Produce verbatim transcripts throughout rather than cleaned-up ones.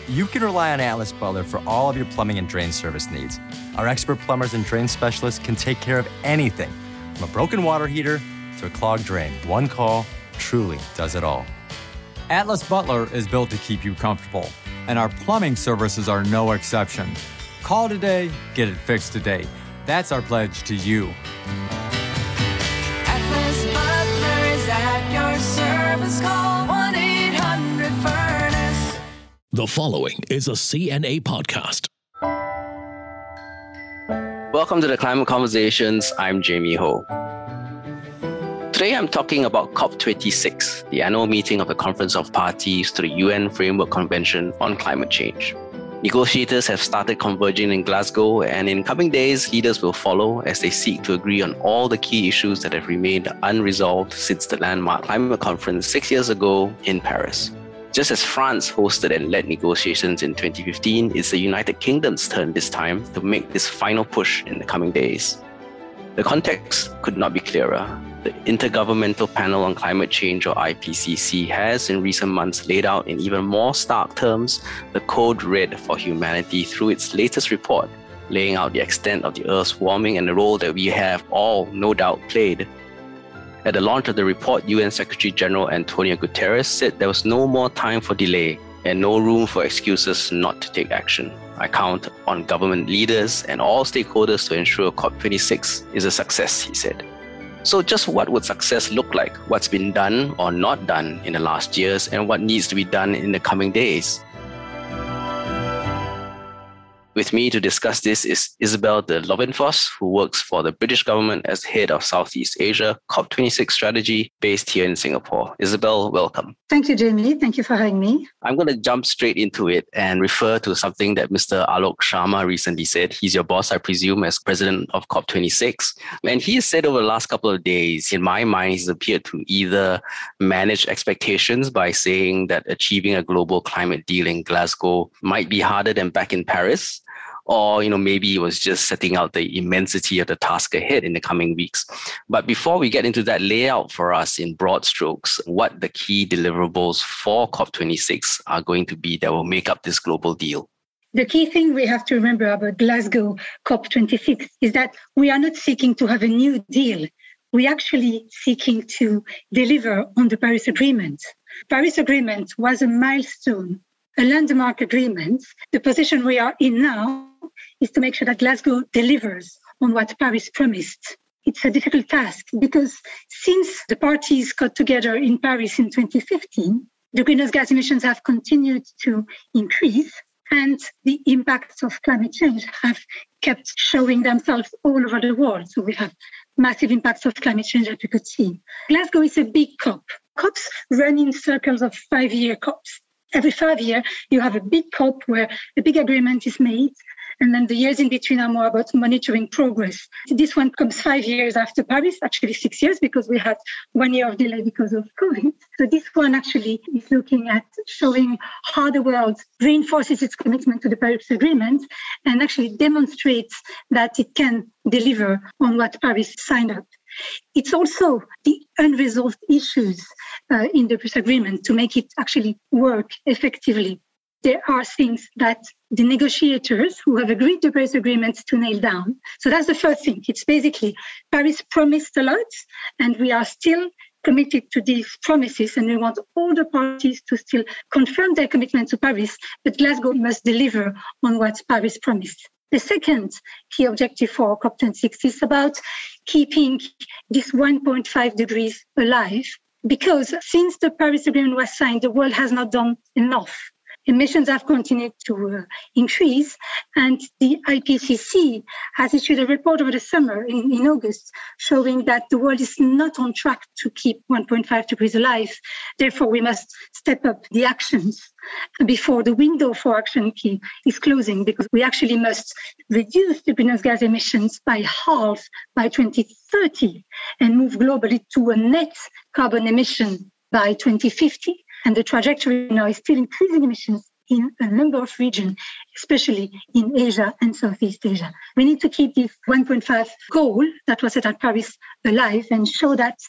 you can rely on Atlas Butler for all of your plumbing and drain service needs. Our expert plumbers and drain specialists can take care of anything, from a broken water heater to a clogged drain. One call truly does it all. Atlas Butler is built to keep you comfortable, and our plumbing services are no exception. Call today, get it fixed today. That's our pledge to you. Atlas Butler is at your service. Call one eight hundred furnace. The following is a C N A podcast. Welcome to the Climate Conversations. I'm Jamie Ho. Today I'm talking about COP twenty-six, the annual meeting of the Conference of Parties to the U N Framework Convention on Climate Change. Negotiators have started converging in Glasgow, and in coming days, leaders will follow as they seek to agree on all the key issues that have remained unresolved since the landmark climate conference six years ago in Paris. Just as France hosted and led negotiations in twenty fifteen, it's the United Kingdom's turn this time to make this final push in the coming days. The context could not be clearer. The Intergovernmental Panel on Climate Change, or I P C C, has in recent months laid out in even more stark terms the code red for humanity through its latest report, laying out the extent of the Earth's warming and the role that we have all no doubt played. At the launch of the report, U N Secretary General Antonio Guterres said there was no more time for delay and no room for excuses not to take action. I count on government leaders and all stakeholders to ensure COP twenty-six is a success, he said. So just what would success look like? What's been done or not done in the last years, and what needs to be done in the coming days? With me to discuss this is Isabel de Lovenfoss, who works for the British government as head of Southeast Asia COP twenty-six strategy based here in Singapore. Isabel, welcome. Thank you, Jamie. Thank you for having me. I'm going to jump straight into it and refer to something that Mister Alok Sharma recently said. He's your boss, I presume, as president of COP twenty-six. And he has said over the last couple of days, in my mind, he's appeared to either manage expectations by saying that achieving a global climate deal in Glasgow might be harder than back in Paris, or, you know, maybe he was just setting out the immensity of the task ahead in the coming weeks. But before we get into that, lay out for us in broad strokes what the key deliverables for COP twenty-six are going to be that will make up this global deal. The key thing we have to remember about Glasgow COP twenty-six is that we are not seeking to have a new deal. We're actually seeking to deliver on the Paris Agreement. Paris Agreement was a milestone, a landmark agreement. The position we are in now is to make sure that Glasgow delivers on what Paris promised. It's a difficult task because since the parties got together in Paris in twenty fifteen, the greenhouse gas emissions have continued to increase and the impacts of climate change have kept showing themselves all over the world. So we have massive impacts of climate change that we could see. Glasgow is a big COP. COPs run in circles of five-year COPs. Every five years, you have a big COP where a big agreement is made, and then the years in between are more about monitoring progress. This one comes five years after Paris, actually six years, because we had one year of delay because of COVID. So this one actually is looking at showing how the world reinforces its commitment to the Paris Agreement and actually demonstrates that it can deliver on what Paris signed up. It's also the unresolved issues uh, in the Paris Agreement to make it actually work effectively. There are things that the negotiators who have agreed to Paris Agreement to nail down. So that's the first thing. It's basically Paris promised a lot, and we are still committed to these promises, and we want all the parties to still confirm their commitment to Paris, but Glasgow must deliver on what Paris promised. The second key objective for COP twenty-six is about keeping this one point five degrees alive, because since the Paris Agreement was signed, the world has not done enough. Emissions have continued to uh, increase, and the I P C C has issued a report over the summer in, in August showing that the world is not on track to keep one point five degrees alive. Therefore, we must step up the actions before the window for action key is closing, because we actually must reduce the greenhouse gas emissions by half by twenty thirty and move globally to a net carbon emission by twenty fifty. And the trajectory now is still increasing emissions in a number of regions, especially in Asia and Southeast Asia. We need to keep this one point five goal that was set at Paris alive and show that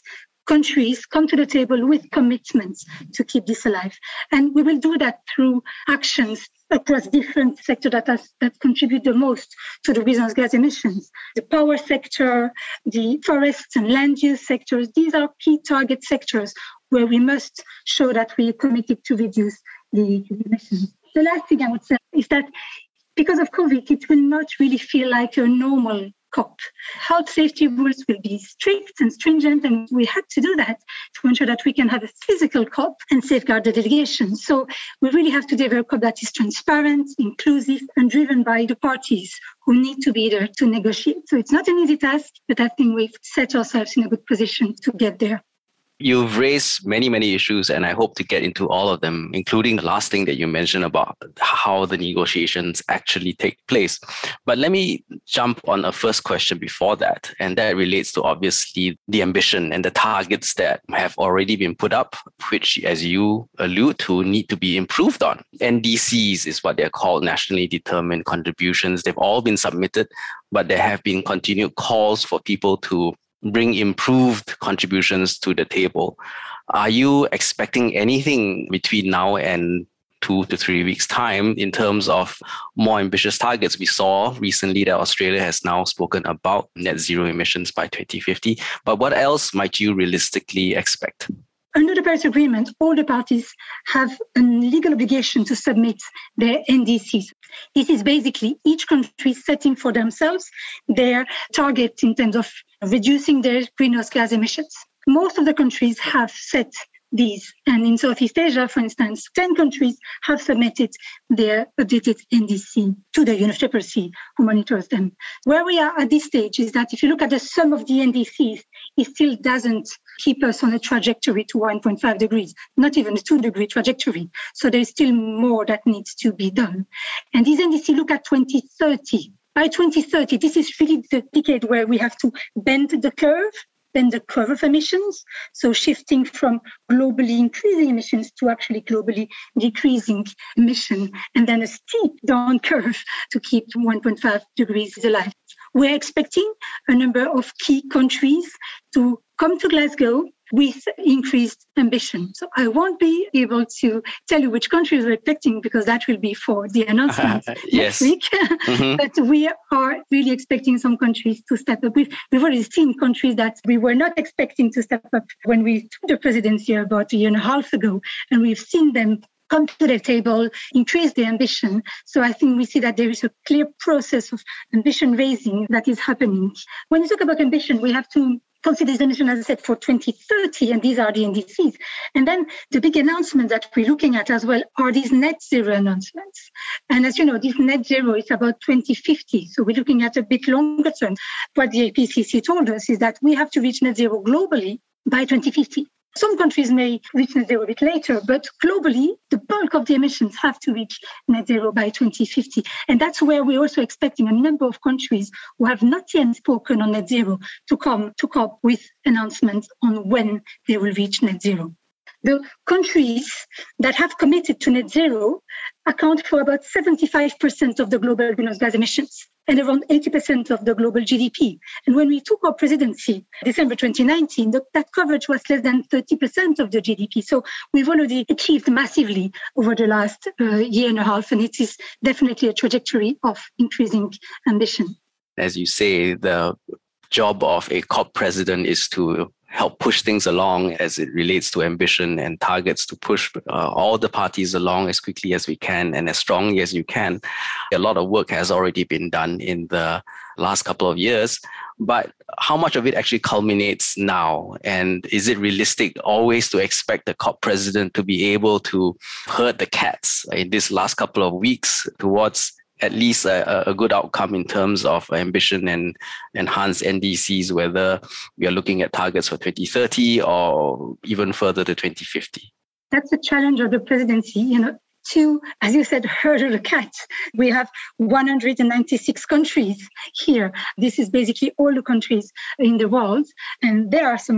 countries come to the table with commitments to keep this alive. And we will do that through actions across different sectors that, has, that contribute the most to the greenhouse gas emissions. The power sector, the forests and land use sectors, these are key target sectors where we must show that we are committed to reduce the emissions. The last thing I would say is that because of COVID, it will not really feel like a normal COP. Health safety rules will be strict and stringent, and we had to do that to ensure that we can have a physical COP and safeguard the delegation. So we really have to develop a COP that is transparent, inclusive, and driven by the parties who need to be there to negotiate. So it's not an easy task, but I think we've set ourselves in a good position to get there. You've raised many, many issues, and I hope to get into all of them, including the last thing that you mentioned about how the negotiations actually take place. But let me jump on a first question before that, and that relates to obviously the ambition and the targets that have already been put up, which, as you allude to, need to be improved on. N D Cs is what they're called, nationally determined contributions. They've all been submitted, but there have been continued calls for people to bring improved contributions to the table. Are you expecting anything between now and two to three weeks' time in terms of more ambitious targets? We saw recently that Australia has now spoken about net zero emissions by twenty fifty. But what else might you realistically expect? Under the Paris Agreement, all the parties have a legal obligation to submit their N D Cs. This is basically each country setting for themselves their target in terms of reducing their greenhouse gas emissions. Most of the countries have set these. And in Southeast Asia, for instance, ten countries have submitted their updated N D C to the U N F C C C, who monitors them. Where we are at this stage is that if you look at the sum of the N D Cs, it still doesn't keep us on a trajectory to one point five degrees, not even a two-degree trajectory. So there's still more that needs to be done. And these N D C look at twenty thirty. By twenty thirty, this is really the decade where we have to bend the curve, bend the curve of emissions. So shifting from globally increasing emissions to actually globally decreasing emission, and then a steep down curve to keep one point five degrees alive. We're expecting a number of key countries to come to Glasgow with increased ambition. So I won't be able to tell you which countries we're expecting because that will be for the announcement yes. next week. Mm-hmm. But we are really expecting some countries to step up. We've, we've already seen countries that we were not expecting to step up when we took the presidency about a year and a half ago, and we've seen them come to the table, increase their ambition. So I think we see that there is a clear process of ambition raising that is happening. When you talk about ambition, we have to consider the mission, as I said, for twenty thirty, and these are the N D Cs. And then the big announcement that we're looking at as well are these net zero announcements. And as you know, this net zero is about twenty fifty. So we're looking at a bit longer term. What the I P C C told us is that we have to reach net zero globally by twenty fifty. Some countries may reach net zero a bit later, but globally, the bulk of the emissions have to reach net zero by twenty fifty. And that's where we're also expecting a number of countries who have not yet spoken on net zero to come to COP with announcements on when they will reach net zero. The countries that have committed to net zero account for about seventy-five percent of the global greenhouse gas emissions and around eighty percent of the global G D P. And when we took our presidency, December twenty nineteen, the, that coverage was less than thirty percent of the G D P. So we've already achieved massively over the last uh, year and a half, and it is definitely a trajectory of increasing ambition. As you say, the job of a COP president is to help push things along as it relates to ambition and targets, to push uh, all the parties along as quickly as we can and as strongly as you can. A lot of work has already been done in the last couple of years, but how much of it actually culminates now? And is it realistic always to expect the COP president to be able to herd the cats in this last couple of weeks towards at least a, a good outcome in terms of ambition and enhanced N D Cs, whether we are looking at targets for twenty thirty or even further to twenty fifty? That's the challenge of the presidency, you know, to, as you said, herd the cat. We have one hundred ninety-six countries here. This is basically all the countries in the world. And there are some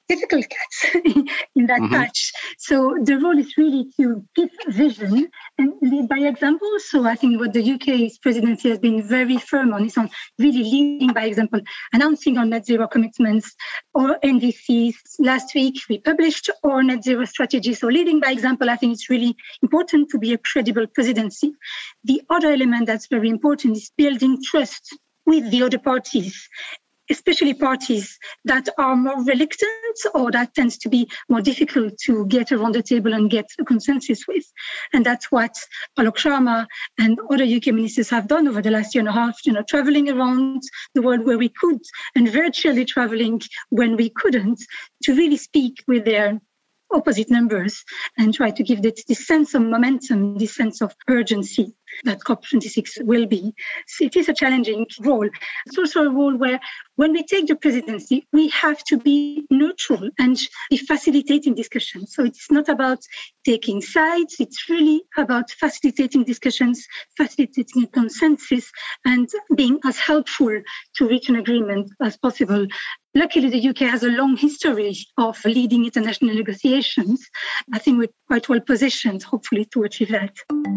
difficult cats in that Mm-hmm. patch. So the role is really to give vision and lead by example. So I think what the U K's presidency has been very firm on is on really leading by example, announcing on net zero commitments or N D Cs. Last week, we published our net zero strategy. So leading by example, I think it's really important to be a credible presidency. The other element that's very important is building trust with the other parties, especially parties that are more reluctant or that tends to be more difficult to get around the table and get a consensus with. And that's what Alok Sharma and other U K ministers have done over the last year and a half, you know, traveling around the world where we could and virtually traveling when we couldn't to really speak with their opposite numbers and try to give this, this sense of momentum, this sense of urgency that COP twenty-six will be. So it is a challenging role. It's also a role where when we take the presidency, we have to be neutral and be facilitating discussions. So it's not about taking sides. It's really about facilitating discussions, facilitating a consensus and being as helpful to reach an agreement as possible. Luckily, the U K has a long history of leading international negotiations. I think we're quite well positioned, hopefully, to achieve that.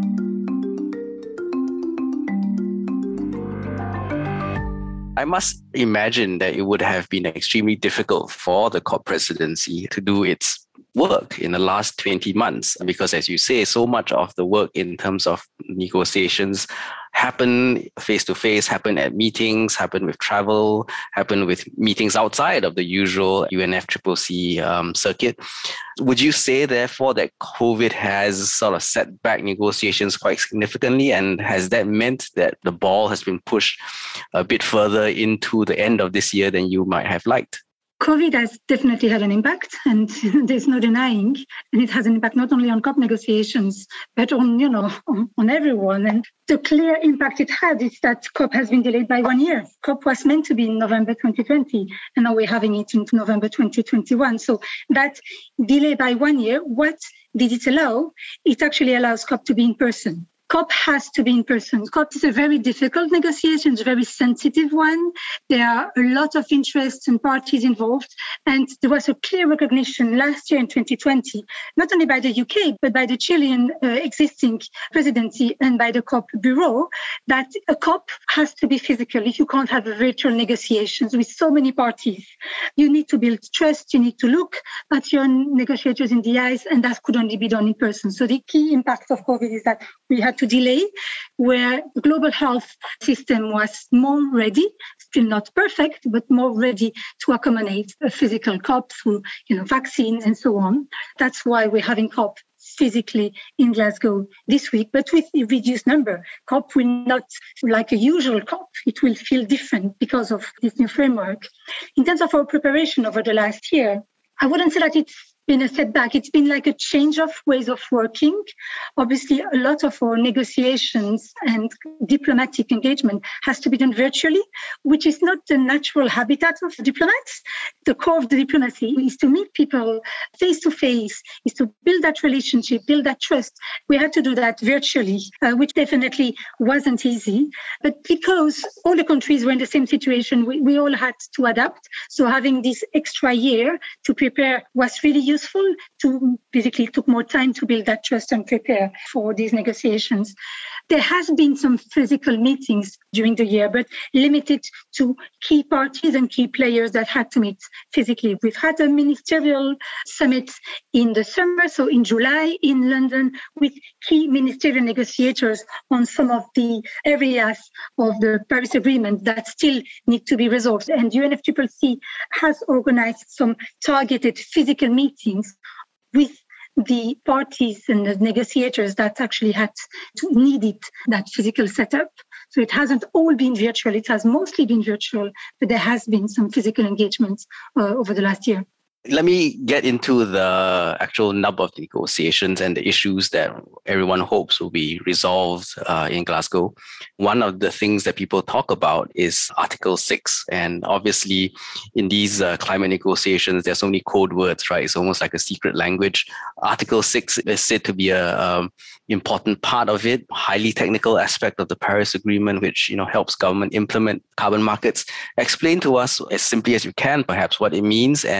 I must imagine that it would have been extremely difficult for the COP presidency to do its work in the last twenty months, because as you say, so much of the work in terms of negotiations happen face-to-face, happen at meetings, happen with travel, happen with meetings outside of the usual U N F C C C um, circuit. Would you say, therefore, that COVID has sort of set back negotiations quite significantly? And has that meant that the ball has been pushed a bit further into the end of this year than you might have liked? COVID has definitely had an impact, and there's no denying. And it has an impact not only on COP negotiations, but on, you know, on, on everyone. And the clear impact it had is that COP has been delayed by one year. COP was meant to be in November twenty twenty, and now we're having it into November twenty twenty-one. So that delay by one year, what did it allow? It actually allows COP to be in person. COP has to be in person. COP is a very difficult negotiation, it's a very sensitive one. There are a lot of interests and parties involved. And there was a clear recognition last year in twenty twenty, not only by the U K, but by the Chilean uh, existing presidency and by the COP Bureau, that a COP has to be physical. If you can't have virtual negotiations with so many parties, you need to build trust, you need to look at your negotiators in the eyes, and that could only be done in person. So the key impact of COVID is that we had to delay, where the global health system was more ready, still not perfect, but more ready to accommodate a physical COP through, you know, vaccines and so on. That's why we're having COP physically in Glasgow this week, but with a reduced number. COP will not, like a usual COP, it will feel different because of this new framework. In terms of our preparation over the last year, I wouldn't say that it's been a setback. It's been like a change of ways of working. Obviously, a lot of our negotiations and diplomatic engagement has to be done virtually, which is not the natural habitat of diplomats. The core of the diplomacy is to meet people face to face, is to build that relationship, build that trust. We had to do that virtually, uh, which definitely wasn't easy. But because all the countries were in the same situation, we, we all had to adapt. So having this extra year to prepare was really useful. Useful to basically took more time to build that trust and prepare for these negotiations. There has been some physical meetings during the year, but limited to key parties and key players that had to meet physically. We've had a ministerial summit in the summer, so in July in London, with key ministerial negotiators on some of the areas of the Paris Agreement that still need to be resolved. And U N F C C C has organized some targeted physical meetings with the parties and the negotiators that actually had to needed that physical setup. So it hasn't all been virtual. It has mostly been virtual, but there has been some physical engagement uh, over the last year. Let me get into the actual nub of the negotiations and the issues that everyone hopes will be resolved uh, in Glasgow. One of the things that people talk about is Article six. And obviously, in these uh, climate negotiations, there's so many code words, right? It's almost like a secret language. Article six is said to be a um, important part of it, highly technical aspect of the Paris Agreement, which, you know, helps government implement carbon markets. Explain to us as simply as you can, perhaps, what it means and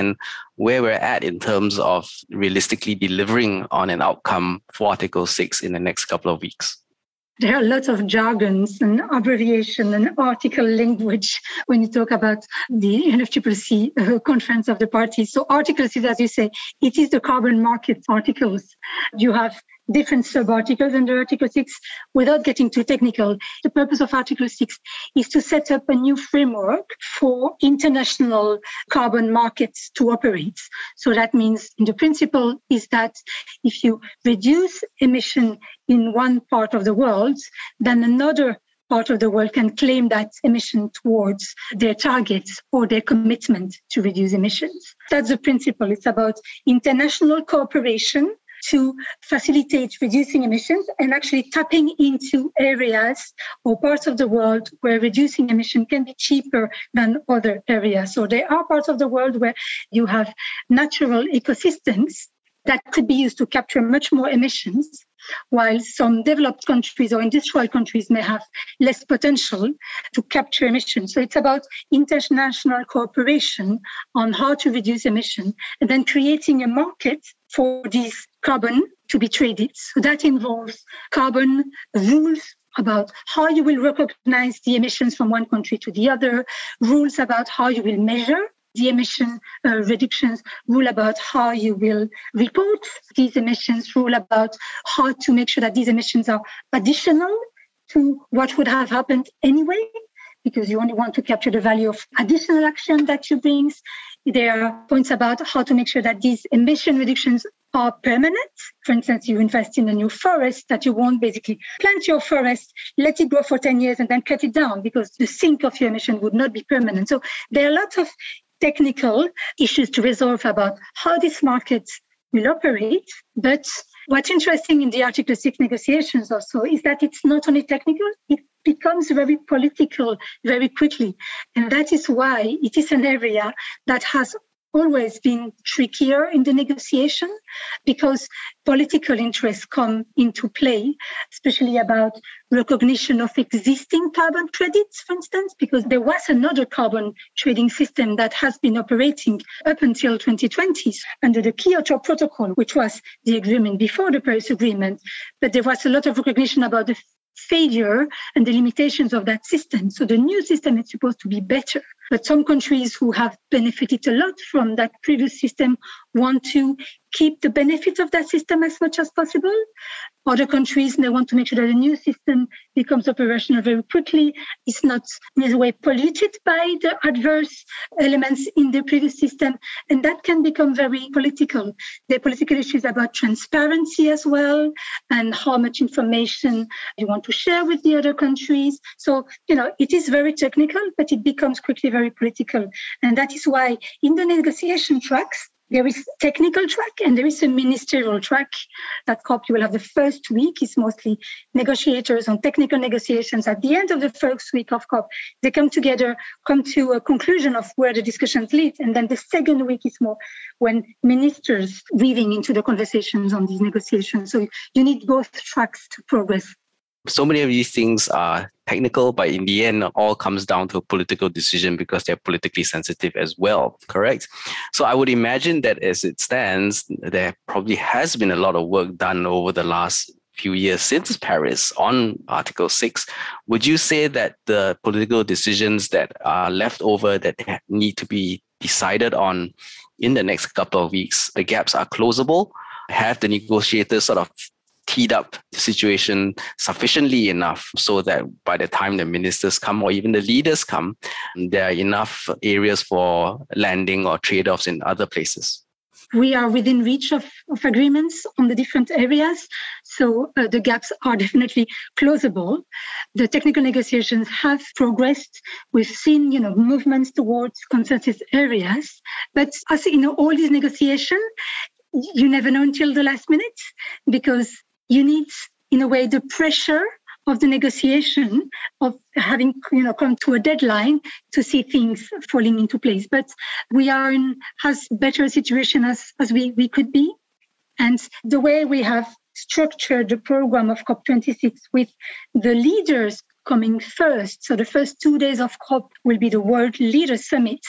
where we're at in terms of realistically delivering on an outcome for Article six in the next couple of weeks? There are lots of jargons and abbreviation and article language when you talk about the U N F C C C uh, conference of the parties. So Article six, as you say, it is the carbon market articles. You have different sub-articles under Article six. Without getting too technical, the purpose of Article six is to set up a new framework for international carbon markets to operate. So that means, in the principle, is that if you reduce emission in one part of the world, then another part of the world can claim that emission towards their targets or their commitment to reduce emissions. That's the principle. It's about international cooperation to facilitate reducing emissions and actually tapping into areas or parts of the world where reducing emission can be cheaper than other areas. So there are parts of the world where you have natural ecosystems that could be used to capture much more emissions, while some developed countries or industrial countries may have less potential to capture emissions. So it's about international cooperation on how to reduce emission and then creating a market for these carbon to be traded. So that involves carbon rules about how you will recognize the emissions from one country to the other, rules about how you will measure the emission uh, reductions, rule about how you will report these emissions, rule about how to make sure that these emissions are additional to what would have happened anyway, because you only want to capture the value of additional action that you bring. There are points about how to make sure that these emission reductions are permanent. For instance, you invest in a new forest, that you won't basically plant your forest, let it grow for ten years and then cut it down, because the sink of your emission would not be permanent. So there are lots of technical issues to resolve about how these markets will operate. But what's interesting in the Article six negotiations also is that it's not only technical, it becomes very political very quickly. And that is why it is an area that has always been trickier in the negotiation, because political interests come into play, especially about recognition of existing carbon credits, for instance, because there was another carbon trading system that has been operating up until twenty twenty under the Kyoto Protocol, which was the agreement before the Paris Agreement. But there was a lot of recognition about the failure and the limitations of that system. So the new system is supposed to be better. But some countries who have benefited a lot from that previous system want to keep the benefits of that system as much as possible. Other countries, they want to make sure that the new system becomes operational very quickly. It's not in any way polluted by the adverse elements in the previous system. And that can become very political. There are political issues about transparency as well, and how much information you want to share with the other countries. So, you know, it is very technical, but it becomes quickly very political. And that is why in the negotiation tracks, there is technical track and there is a ministerial track. That COP, you will have the first week is mostly negotiators on technical negotiations. At the end of the first week of COP, they come together, come to a conclusion of where the discussions lead. And then the second week is more when ministers weaving into the conversations on these negotiations. So you need both tracks to progress. So many of these things are technical, but in the end, it all comes down to a political decision because they're politically sensitive as well, correct? So I would imagine that as it stands, there probably has been a lot of work done over the last few years since Paris on Article six. Would you say that the political decisions that are left over that need to be decided on in the next couple of weeks, the gaps are closable? Have the negotiators sort of teed up the situation sufficiently enough so that by the time the ministers come or even the leaders come, there are enough areas for landing or trade-offs in other places? We are within reach of, of agreements on the different areas. So uh, the gaps are definitely closable. The technical negotiations have progressed. We've seen, you know, movements towards consensus areas. But as in all these negotiations, you never know until the last minute, because you need, in a way, the pressure of the negotiation of having, you know, come to a deadline to see things falling into place. But we are in as better a situation as, as we, we could be. And the way we have structured the program of COP twenty-six with the leaders coming first. So the first two days of COP will be the World Leaders Summit,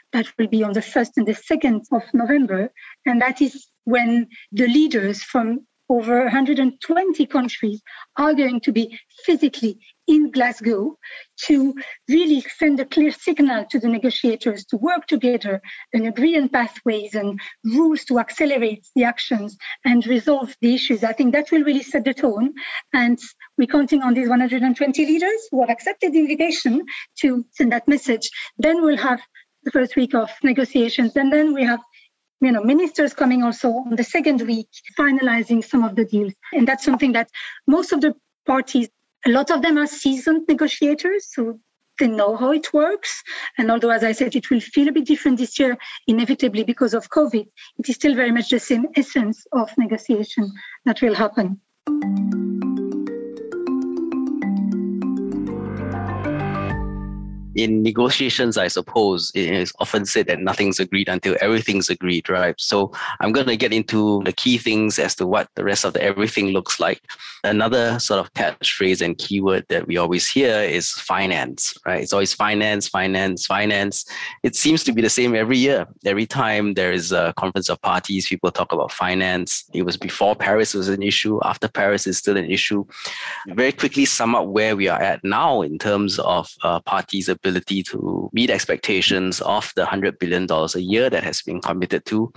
that will be on the first and the second of November. And that is when the leaders from over one hundred twenty countries are going to be physically in Glasgow to really send a clear signal to the negotiators to work together and agree on pathways and rules to accelerate the actions and resolve the issues. I think that will really set the tone. And we're counting on these one hundred twenty leaders who have accepted the invitation to send that message. Then we'll have the first week of negotiations. And then we have you know, ministers coming also on the second week, finalizing some of the deals. And that's something that most of the parties, a lot of them are seasoned negotiators, so they know how it works. And although, as I said, it will feel a bit different this year, inevitably because of COVID, it is still very much the same essence of negotiation that will happen. In negotiations, I suppose, it is often said that nothing's agreed until everything's agreed, right? So I'm going to get into the key things as to what the rest of the everything looks like. Another sort of catchphrase and keyword that we always hear is finance, right? It's always finance, finance, finance. It seems to be the same every year. Every time there is a conference of parties, people talk about finance. It was before Paris was an issue. After Paris is still an issue. Very quickly sum up where we are at now in terms of uh, parties' ability to meet expectations of the one hundred billion dollars a year that has been committed to?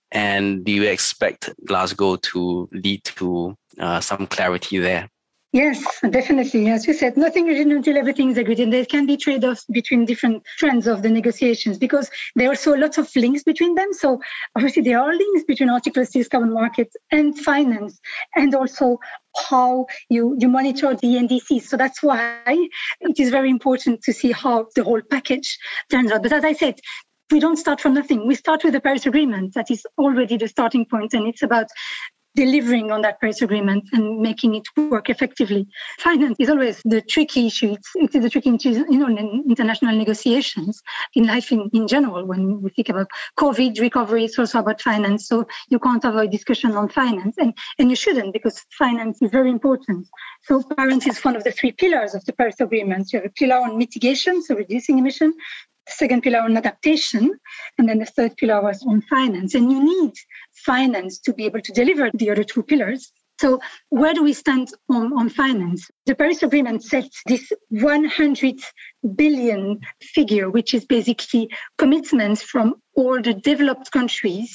And do you expect Glasgow to lead to uh, some clarity there? Yes, definitely. As you said, nothing agreed until everything is agreed. And there can be trade-offs between different trends of the negotiations because there are also lots of links between them. So obviously there are links between Article six carbon markets and finance, and also how you, you monitor the N D Cs. So that's why it is very important to see how the whole package turns out. But as I said, we don't start from nothing. We start with the Paris Agreement. That is already the starting point, and it's about delivering on that Paris Agreement and making it work effectively. Finance is always the tricky issue. It's, it is a tricky issue, you know, in international negotiations, in life in, in general. When we think about COVID recovery, it's also about finance. So you can't avoid discussion on finance, and, and you shouldn't, because finance is very important. So finance is one of the three pillars of the Paris Agreement. You have a pillar on mitigation, so reducing emission, the second pillar on adaptation, and then the third pillar was on finance. And you need finance to be able to deliver the other two pillars. So where do we stand on, on finance? The Paris Agreement sets this one hundred billion figure, which is basically commitments from all the developed countries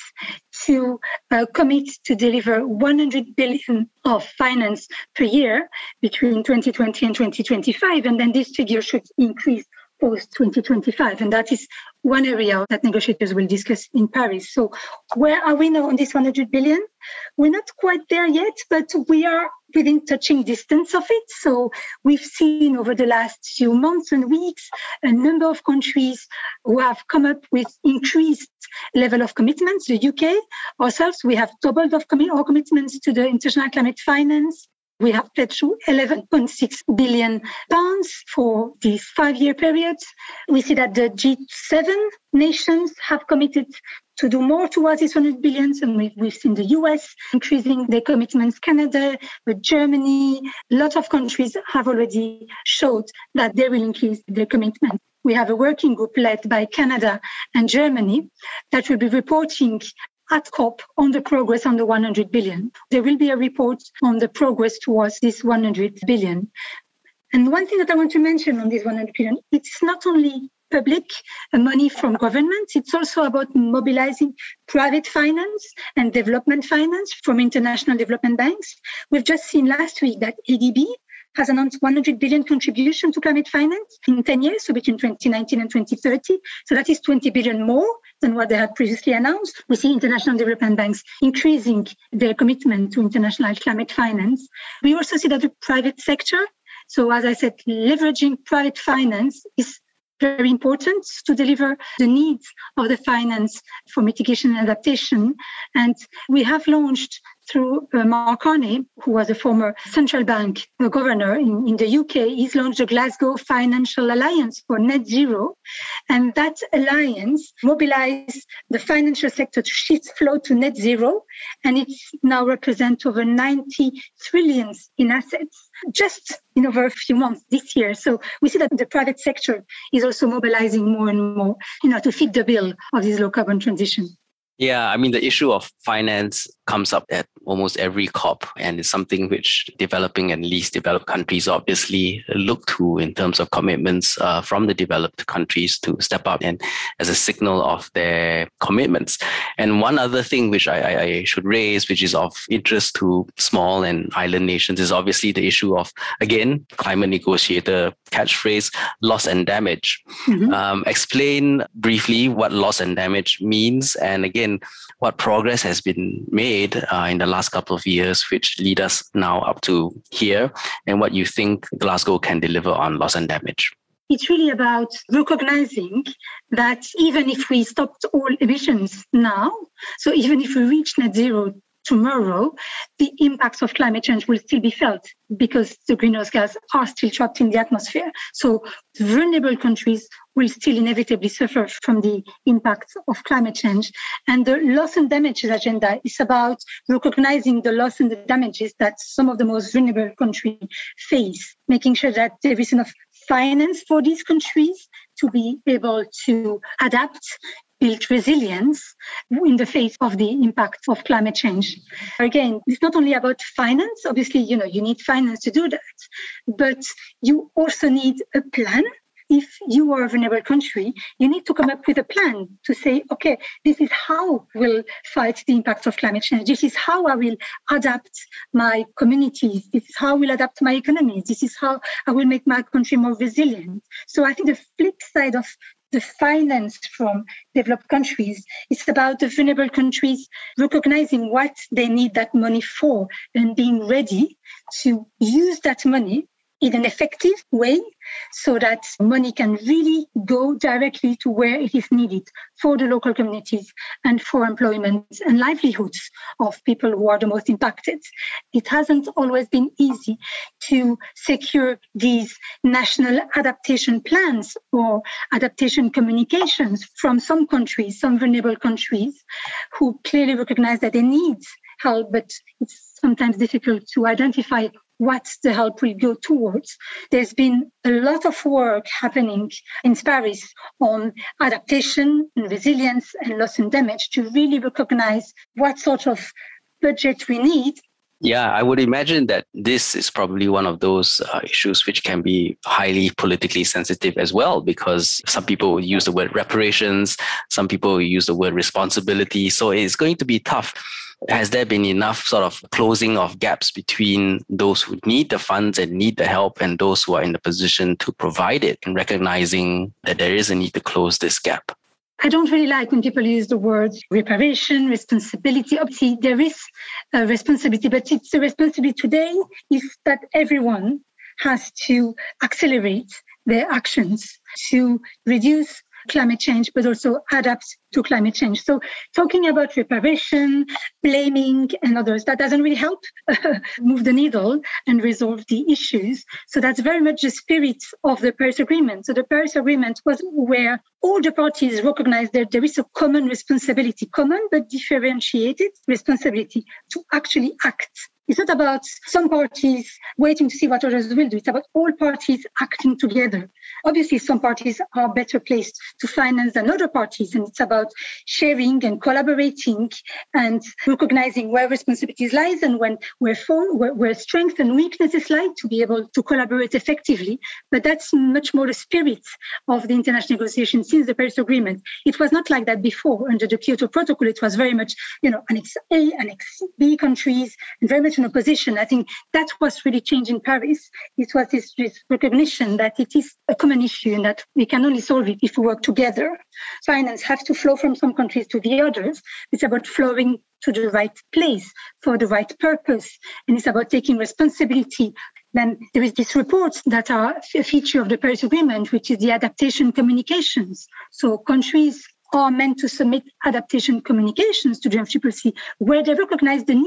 to uh, commit to deliver one hundred billion of finance per year between twenty twenty and twenty twenty-five. And then this figure should increase post twenty twenty-five. And that is one area that negotiators will discuss in Paris. So where are we now on this one hundred billion? We're not quite there yet, but we are within touching distance of it. So we've seen over the last few months and weeks a number of countries who have come up with increased level of commitments. The U K, ourselves, we have doubled of commi- our commitments to the international climate finance. We have pledged eleven point six billion pounds for this five-year period. We see that the G seven nations have committed to do more towards this one hundred billion. And we've, we've seen the U S increasing their commitments, Canada, Germany. A lot of countries have already showed that they will increase their commitment. We have a working group led by Canada and Germany that will be reporting at COP on the progress on the one hundred billion. There will be a report on the progress towards this one hundred billion. And one thing that I want to mention on this one hundred billion, it's not only public money from governments, it's also about mobilizing private finance and development finance from international development banks. We've just seen last week that A D B has announced one hundred billion contribution to climate finance in ten years, so between twenty nineteen and twenty thirty. So that is twenty billion more than what they had previously announced. We see international development banks increasing their commitment to international climate finance. We also see that the private sector, so as I said, leveraging private finance is very important to deliver the needs of the finance for mitigation and adaptation. And we have launched through uh, Mark Carney, who was a former central bank uh, governor in, in the U K. He's launched the Glasgow Financial Alliance for Net Zero. And that alliance mobilized the financial sector to shift flow to net zero. And it now represents over ninety trillions in assets just in over a few months this year. So we see that the private sector is also mobilizing more and more, you know, to fit the bill of this low carbon transition. Yeah, I mean, the issue of finance comes up at almost every COP, and it's something which developing and least developed countries obviously look to in terms of commitments uh, from the developed countries to step up and as a signal of their commitments. And one other thing which I, I, I should raise, which is of interest to small and island nations, is obviously the issue of, again, climate negotiator catchphrase, loss and damage. Mm-hmm. Um, explain briefly what loss and damage means, and again, what progress has been made uh, in the last couple of years, which lead us now up to here, and what you think Glasgow can deliver on loss and damage. It's really about recognizing that even if we stopped all emissions now, so even if we reach net zero tomorrow, the impacts of climate change will still be felt because the greenhouse gases are still trapped in the atmosphere. So vulnerable countries will still inevitably suffer from the impacts of climate change. And the loss and damages agenda is about recognizing the loss and the damages that some of the most vulnerable countries face, making sure that there is enough finance for these countries to be able to adapt, build resilience in the face of the impact of climate change. Again, it's not only about finance. Obviously, you know, you need finance to do that, but you also need a plan. If you are a vulnerable country, you need to come up with a plan to say, okay, this is how we'll fight the impacts of climate change. This is how I will adapt my communities. This is how I will adapt my economy. This is how I will make my country more resilient. So I think the flip side of the finance from developed countries is about the vulnerable countries recognizing what they need that money for and being ready to use that money in an effective way so that money can really go directly to where it is needed for the local communities and for employment and livelihoods of people who are the most impacted. It hasn't always been easy to secure these national adaptation plans or adaptation communications from some countries, some vulnerable countries, who clearly recognize that they need help, but it's sometimes difficult to identify what the help will go towards. There's been a lot of work happening in Paris on adaptation and resilience and loss and damage to really recognize what sort of budget we need. Yeah, I would imagine that this is probably one of those uh, issues which can be highly politically sensitive as well, because some people use the word reparations, some people use the word responsibility. So it's going to be tough. Has there been enough sort of closing of gaps between those who need the funds and need the help and those who are in the position to provide it, and recognizing that there is a need to close this gap? I don't really like when people use the words reparation, responsibility. Obviously, there is a responsibility, but it's a responsibility today is that everyone has to accelerate their actions to reduce climate change, but also adapt to climate change. So talking about reparation, blaming and others, that doesn't really help move the needle and resolve the issues. So that's very much the spirit of the Paris Agreement. So the Paris Agreement was where all the parties recognize that there is a common responsibility, common but differentiated responsibility to actually act. It's not about some parties waiting to see what others will do. It's about all parties acting together. Obviously, some parties are better placed to finance than other parties, and it's about sharing and collaborating and recognizing where responsibilities lies and when where, form, where, where strengths and weaknesses lie to be able to collaborate effectively. But that's much more the spirit of the international negotiation since the Paris Agreement. It was not like that before. Under the Kyoto Protocol, it was very much, you know, Annex A, Annex B countries, and very much in opposition. I think that was really changed in Paris. It was this, this recognition that it is a common issue and that we can only solve it if we work together. Finance has to flow from some countries to the others. It's about flowing to the right place for the right purpose. And it's about taking responsibility. Then there is this report that are a feature of the Paris Agreement, which is the adaptation communications. So countries are meant to submit adaptation communications to the U N F C C C where they recognize the need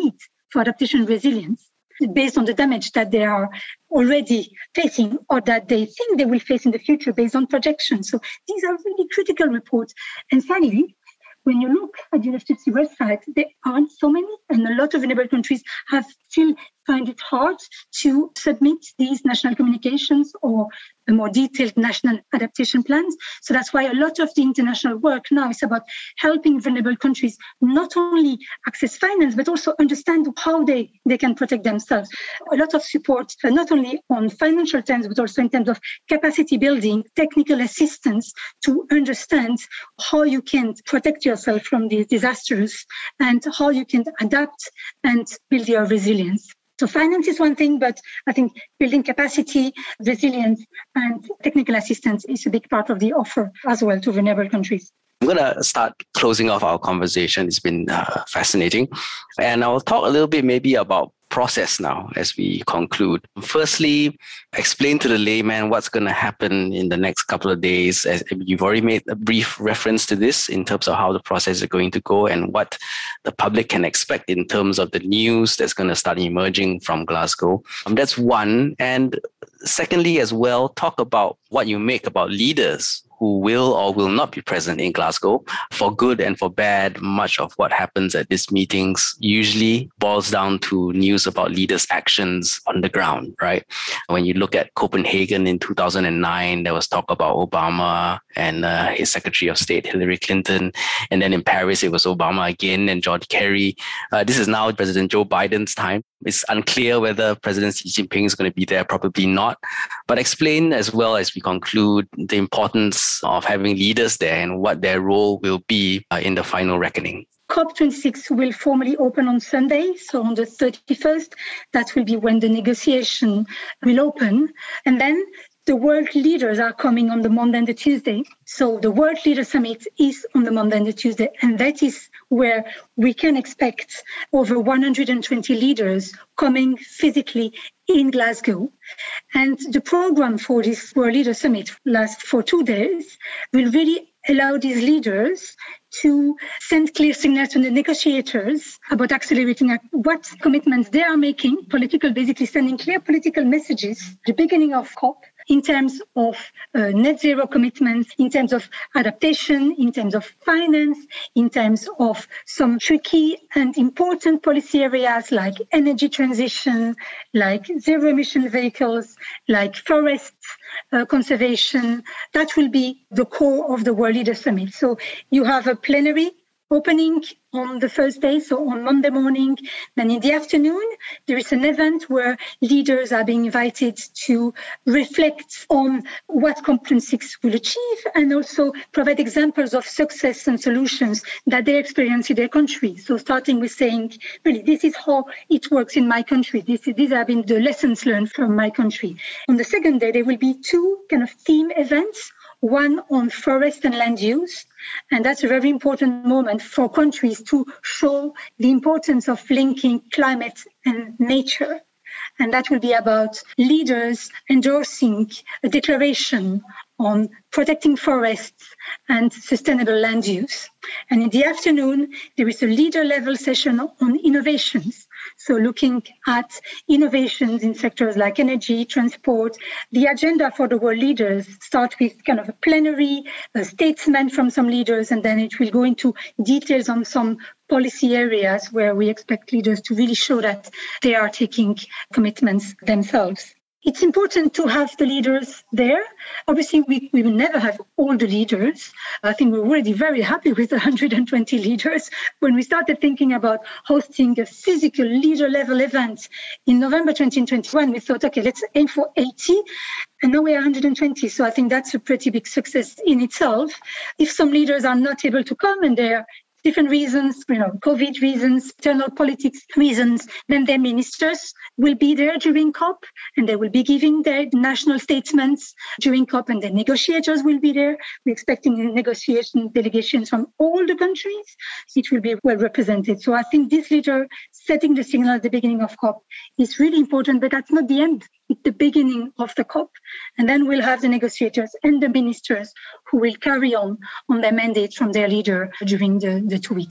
for adaptation resilience based on the damage that they are already facing or that they think they will face in the future based on projections. So these are really critical reports. And finally, when you look at the U N F C C C website, there aren't so many, and a lot of vulnerable countries have still find it hard to submit these national communications or a more detailed national adaptation plans. So that's why a lot of the international work now is about helping vulnerable countries not only access finance, but also understand how they, they can protect themselves. A lot of support, uh, not only on financial terms, but also in terms of capacity building, technical assistance to understand how you can protect yourself from these disasters and how you can adapt and build your resilience. So finance is one thing, but I think building capacity, resilience, and technical assistance is a big part of the offer as well to vulnerable countries. I'm going to start closing off our conversation. It's been uh, fascinating. And I'll talk a little bit maybe about process now as we conclude. Firstly, explain to the layman what's going to happen in the next couple of days. As you've already made a brief reference to this in terms of how the process is going to go and what the public can expect in terms of the news that's going to start emerging from Glasgow. Um, that's one. And secondly, as well, talk about what you make about leaders who will or will not be present in Glasgow. For good and for bad, much of what happens at these meetings usually boils down to news about leaders' actions on the ground, right? When you look at Copenhagen in two thousand nine, there was talk about Obama and uh, his Secretary of State, Hillary Clinton. And then in Paris, it was Obama again and John Kerry. Uh, this is now President Joe Biden's time. It's unclear whether President Xi Jinping is going to be there, probably not. But explain as well as we conclude the importance of having leaders there and what their role will be uh, in the final reckoning. COP twenty-six will formally open on Sunday, so on the thirty-first. That will be when the negotiation will open. And then the world leaders are coming on the Monday and the Tuesday. So the World Leader Summit is on the Monday and the Tuesday. And that is where we can expect over one hundred twenty leaders coming physically in Glasgow. And the program for this World Leader Summit lasts for two days, will really allow these leaders to send clear signals to the negotiators about accelerating what commitments they are making, political, basically sending clear political messages at the beginning of COP in terms of uh, net zero commitments, in terms of adaptation, in terms of finance, in terms of some tricky and important policy areas like energy transition, like zero emission vehicles, like forests uh, conservation. That will be the core of the World Leader Summit. So you have a plenary opening on the first day, so on Monday morning. Then in the afternoon, there is an event where leaders are being invited to reflect on what COP twenty-six will achieve and also provide examples of success and solutions that they experience in their country. So starting with saying, really, this is how it works in my country. This, these have been the lessons learned from my country. On the second day, there will be two kind of theme events. One on forest and land use. And that's a very important moment for countries to show the importance of linking climate and nature. And that will be about leaders endorsing a declaration on protecting forests and sustainable land use. And in the afternoon, there is a leader level session on innovations. So looking at innovations in sectors like energy, transport. The agenda for the world leaders starts with kind of a plenary, a statement from some leaders, and then it will go into details on some policy areas where we expect leaders to really show that they are taking commitments themselves. It's important to have the leaders there. Obviously, we, we will never have all the leaders. I think we're already very happy with one hundred twenty leaders. When we started thinking about hosting a physical leader-level event in November twenty twenty-one, we thought, okay, let's aim for eighty. And now we are one hundred twenty. So I think that's a pretty big success in itself. If some leaders are not able to come and they're different reasons, you know, COVID reasons, internal politics reasons, then their ministers will be there during COP and they will be giving their national statements during COP and the negotiators will be there. We're expecting negotiation delegations from all the countries. It will be well represented. So I think this leader setting the signal at the beginning of COP is really important, but that's not the end. It's the beginning of the COP. And then we'll have the negotiators and the ministers who will carry on on their mandate from their leader during the, the two weeks.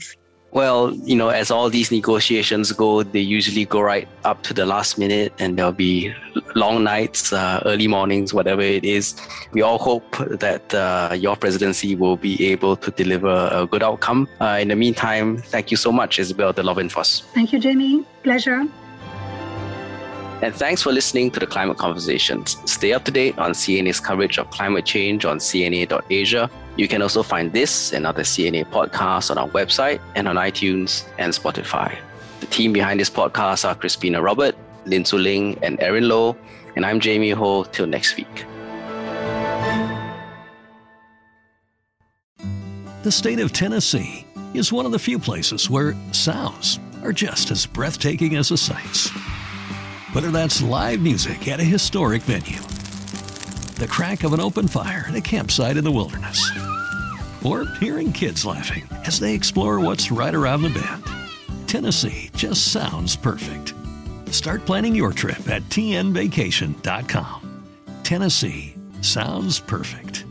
Well, you know, as all these negotiations go, they usually go right up to the last minute, and there'll be long nights, uh, early mornings, whatever it is. We all hope that uh, your presidency will be able to deliver a good outcome. Uh, in the meantime, thank you so much, Isabel de Lovenfoss. Thank you, Jamie. Pleasure. And thanks for listening to the Climate Conversations. Stay up to date on C N A's coverage of climate change on c n a dot asia. You can also find this and other C N A podcasts on our website and on iTunes and Spotify. The team behind this podcast are Crispina Robert, Lin Su Ling, and Erin Low. And I'm Jamie Ho. Till next week. The state of Tennessee is one of the few places where sounds are just as breathtaking as the sights. Whether that's live music at a historic venue, the crack of an open fire at a campsite in the wilderness, or hearing kids laughing as they explore what's right around the bend, Tennessee just sounds perfect. Start planning your trip at t n vacation dot com. Tennessee sounds perfect.